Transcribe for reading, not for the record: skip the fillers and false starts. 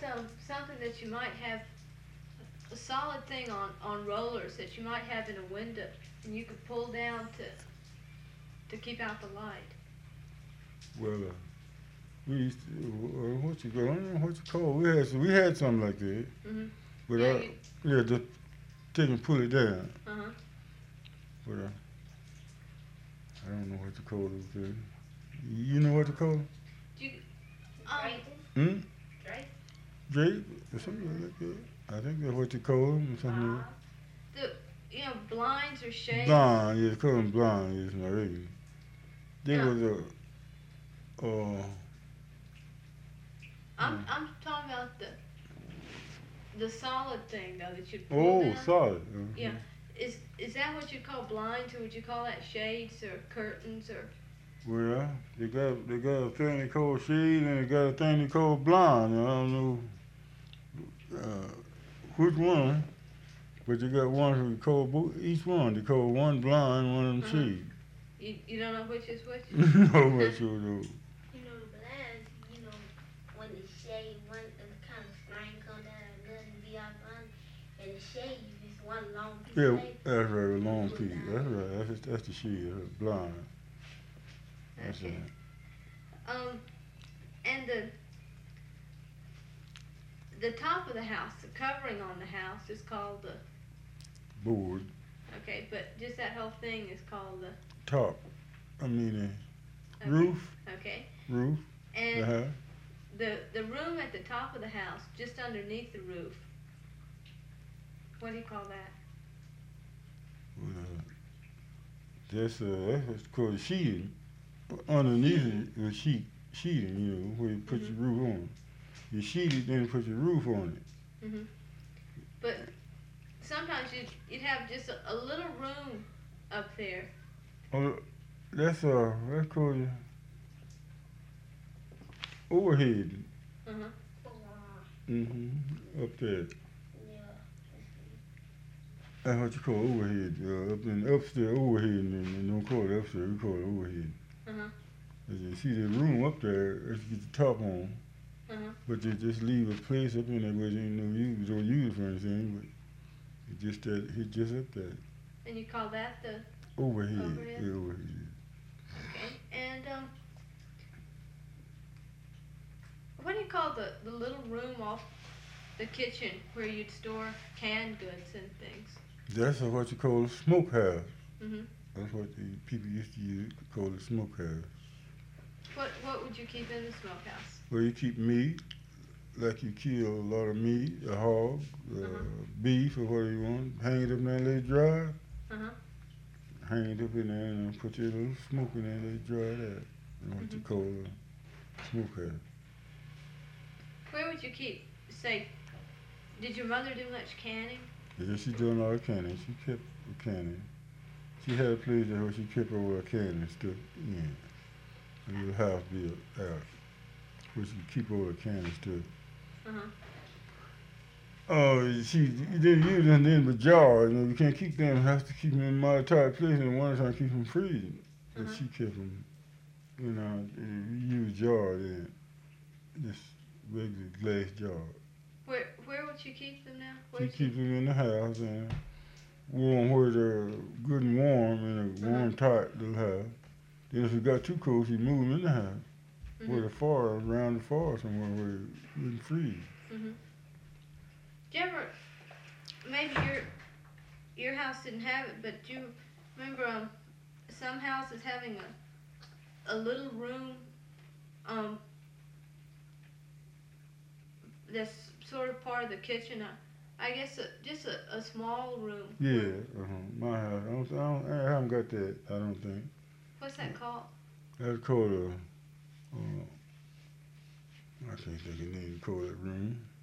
something that you might have, a solid thing on rollers that you might have in a window, and you could pull down to keep out the light. Well, we used to, what you call? I don't know what you call. We had something like that, Mhm. but Yeah. yeah, just take and pull it down. Uh huh. But I don't know what to call it. You know what to call it? Do you, Hmm? Drake. Drake or something like that. I think that's what you call them or something like the blinds or that. shades? Blind, yeah, call them blind, yes, my radio. There Yeah. was uh, I'm talking about the solid thing though that you pull down. solid. Yeah. Is that what you call blinds, or would you call that shades or curtains or? Well, they got a thing they call shade and they got a thing they call blind. I don't know which one, but they got one who call each one. They call one blind, one of them shade. You don't know which is which? No, I sure don't. You know the blinds. You know when the shade, one kind of string come down and nothing be out under, and the shade is just one long piece Yeah, of paper. that's right, a long piece. That's right. That's the shade, blind. That's Okay. it. And the top of the house, the covering on the house is called the. Board, Okay, but just that whole thing is called the. top. I mean, Okay. roof, Okay. roof. And Uh-huh. the room at the top of the house, just underneath the roof. What do you call that? That's what's called sheeting. Underneath it is sheeting, where you put your roof on. You sheet it, then you put your roof on it. Mhm. But sometimes you'd have just a little room up there. Oh, that's called overhead. Uh huh. Up there. Yeah. That's what you call overhead. Up in upstairs overhead, and they don't call it upstairs. We call it overhead. Uh huh. As you see the room up there, let's get the top on. Uh huh. But they just leave a place up in there where there ain't no use or use for anything. But it's just up there. And you call that the. Overhead. Overhead? Yeah, overhead. Okay. And what do you call the little room off the kitchen where you'd store canned goods and things? That's what you call a smokehouse. Mhm. That's what the people used to use, call it smokehouse. What would you keep in the smokehouse? Where you keep meat, like you kill a lot of meat, a hog, beef, or whatever you want. Hang it up there and let it dry. Uh huh. Hang it up in there and put your little smoke in there and let it dry there. That's what you call a smokehouse. Where would you keep? Say, did your mother do much canning? Yeah, she done all the canning. She kept the canning. She had a place there where she kept all her canning stuff in. A little house built out where she keep all the canning stuff. Uh huh. She didn't use them in the jar. You can't keep them. You have to keep them in my tight place, and one time keep them freezing. But she kept them, use jar then, just regular glass jar. Where would you keep them now? She keeps them in the house and warm where they're good and warm in a warm, tight little house. Then if it got too cold, she move them in the house. Where the around the fire somewhere where it wouldn't freeze. Mhm. Do you ever, maybe your house didn't have it, but do you remember some houses having a little room that's sort of part of the kitchen? I guess just a small room. Yeah, my house. I haven't got that. I don't think. What's that called? That's called I can't think of the name to call that room.